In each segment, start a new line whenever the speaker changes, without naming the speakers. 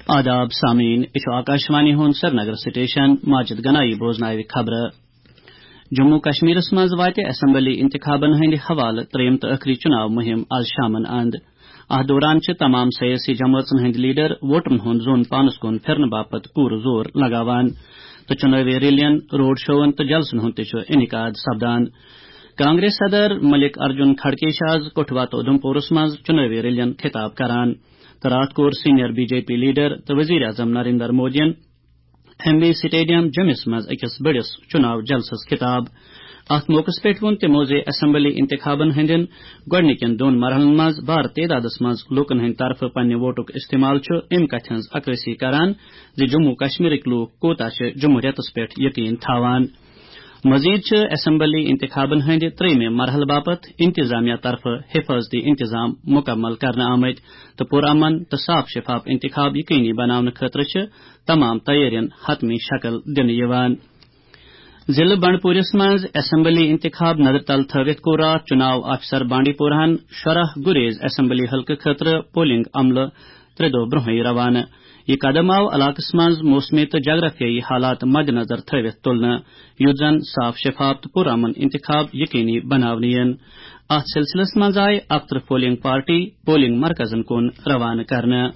آداب سامعین آکاشوانی ہند سرینگر سٹیشن ماجد گنائی بوزنائے خبر جموں کشمیر مز وات اسمبلی انتخابن ہند حوالہ تریم تو آخری چناو مہم آز شامن اند ات دوران تمام سیاسی جماعتن ہند لیڈر ووٹرن ہند زون پانس کن پھرن باپت پور زور لگاوان تو چناوی ریلین روڈ شوون تو جلسن ہند انعقاد سپدان کانگریس صدر ملک ارجن کھڑگے آز کٹھوا تو ادھمپورس مز چناوی ریلین خطاب کران تو رات کور senior B J P leader تو وزیر اعظم نریندر مودین ایم وی سٹیڈیم جمس مز اکس بڑس چناو جلسس خطاب ات موقع پہ ون تمو اسمبلی انتخابن ہندین گوڈنکین دون مرحلن مز بار تعدادس مز لوکن ہند طرف پنہ ووٹک استعمال ام کتھ ہز عکاسی کران جموں کشمیرک لوک کوتا جمہوریتس پہ یقین تھاوان مزید اسمبلی انتخابن ہند تریم مرحل باپت انتظامیہ طرف حفاظتی انتظام مکمل کرنا آمت تو پرامن تو صاف شفاف انتخاب یقینی بنانے خاطر تمام تیارین حتمی شکل دن ضلع بنڈپورس مز اسمبلی انتخاب نظر تل تھوت کو رات چناو آفیسر بانڈی پورہن شرح گریز اسمبلی حلقہ خاطر پولنگ عملہ 3 دہ برہ روانہ یہ قدم آو علاقس مز موسمی تو جغرافیائی حالات مد نظر تھوت تلنے یت زن صاف شفاف تو پرامن انتخاب یقینی بناونہ ات سلسلس مز آئی 41 پولنگ پارٹی پولنگ مرکزن کن روانہ کرنے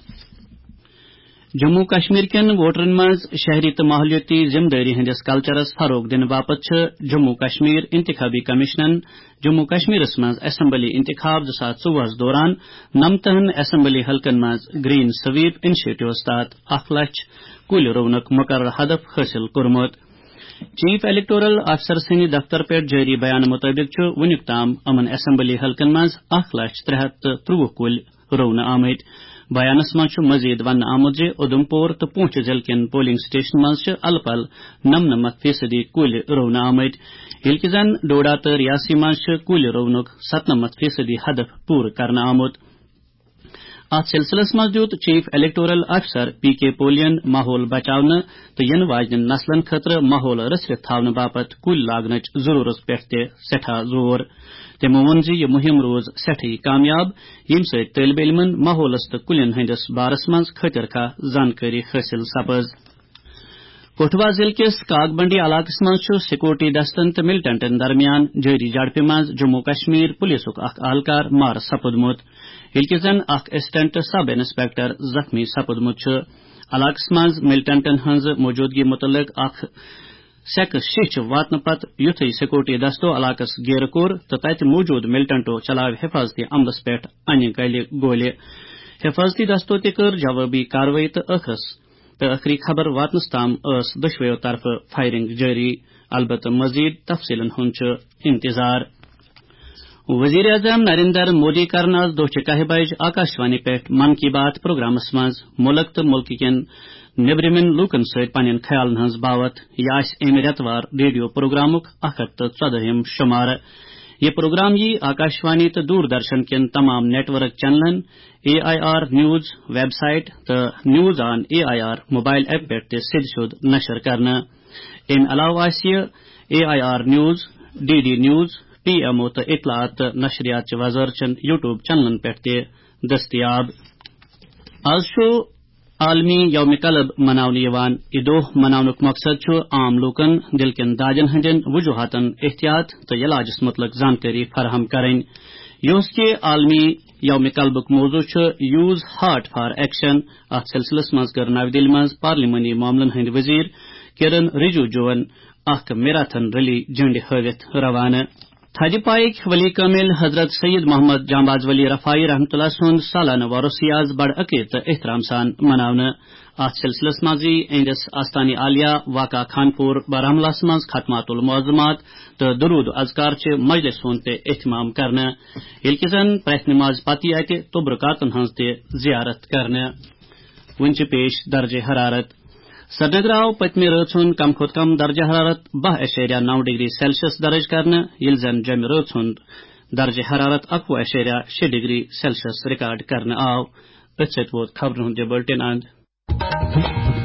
جموں کشمیر کین ووٹرن مز شہری تو ماحولیاتی ذمہ داری ہندس کلچرس فروغ دن باپت جموں کشمیر انتخابی کمیشنن جموں کشمیرس مز اسمبلی انتخاب 2024 دوران 49 اسمبلی حلقن مز گرین سویپ انشیٹیوز تحت 1 لچھ کل رونق مقرر ہدف حاصل کورمت چیف الیکٹورل افسر سند دفتر پہ جاری بیان مطابق ونیک تام امن اسمبلی حلقن مز 1,03,23 کل رونہ آمت بیانس مز مزید ون آمت ادھمپور تو پونچھ ضلع کن پولنگ سٹیشن مز ال پل 99% کل رونہ آمت یل زن ڈوڈا تو ریاسی مز کل رونق 97% ہدف پور کرنا آمت ات سلسلس مز دیت چیف الیکٹورل افسر پی کے پولین ماحول بچاؤ تو ین واجن نسلن خاطر ماحول رسرت تھاؤن باپت کل لاگنچ ضرورت پہ سٹھا زور تمو وون یہ مہم روز سٹھی کامیاب یم ست طالب علمن ماحولس تو کلین ہندس بارس مز خطر خا زانکاری حاصل سپز کٹھوا ضلع کس کاک بنڈی علاقس مز سیکورٹی دستن تو ملٹنٹن درمیان جاری جھڑپہ مز جموں کشمیر پولیسک اخ اہلکار مار سپدمت یل زن اخ اسسٹنٹ سب انسپیکٹر زخمی سپدمت علاقس مز ملٹنٹن ہنز موجودگی متعلق اخ سیکس شیچ واتن پت یتھ سیکورٹی دستو علاقس گیر کور تو تت موجود ملٹنٹو چلاو حفاظتی عملس پہ انہ گلہ گولہ حفاظتی دستو تہ کر جوابی کاروٲیی تو آخری خبر واتنس تام دشویو طرف فائرنگ جاری البتہ مزید تفصیلن ہند انتظار وزیر اعظم نریندر مودی کرن آز دہ 10 بج آکاشوانی پہ من کی بات پروگرامس مز ملک تو ملک کین نیبرمین لوکن ست پنن خیالن ہز باوت یہ امہ ریتوار ریڈیو پروگرامک 114 شمار یہ پروگرام آکاشوانی تو دوردرشن کین تمام نیٹ ورک چینلن AIR نیوز ویب سائٹ تو news on AIR mobile app پہ سد سیود نشر کرنا ام علاوہ AIR news DD news PMO تو اطلاعات نشریات وزارچن YouTube چینلن پہ دستیاب آز عالمی یوم قلب مناونہ یہ دہ مناونک مقصد عام لوکن دل کن دادین ہندین وجوہاتن احتیاط تو علاجس متعلق زانکاری فراہم کریں یہ عالمی یوم قلبک موضوع یوز ہارٹ فار ایکشن ات سلسلس مز کر نو دہلی مز پارلیمانی معاملن ہند وزیر کرن رجوجوون اخ میراتھن ریلی جنڈ ہاوت روانہ تھدِ پائک ولی کامل حضرت سید محمد جانباز ولی رفائی رحمۃ اللہ سند سالانہ وارثی آز بڑ عقید تو احترام سان مناونہ ات سلسلس مز اہندس آستانی عالیہ واقع خانپور بارہمولہ مز ختمات المعظمات تو درود اذکار مجلس ہند اہتمام کرنے یل زن پریت نماز پتہ اتہ تبرکاتن ہز زیارت کرنے ون پیش درجہ حرارت سرینگر آو پتمہ رات ہند کم کھت کم درجہ حرارت 10.9 ڈگری سیلسیس درج کرنے یل زن جمہ رات ہند درجہ حرارت 21.6 ڈگری سیلسیس ریکارڈ کرنے آو ات ست ووت خبرن ہند بلٹن اند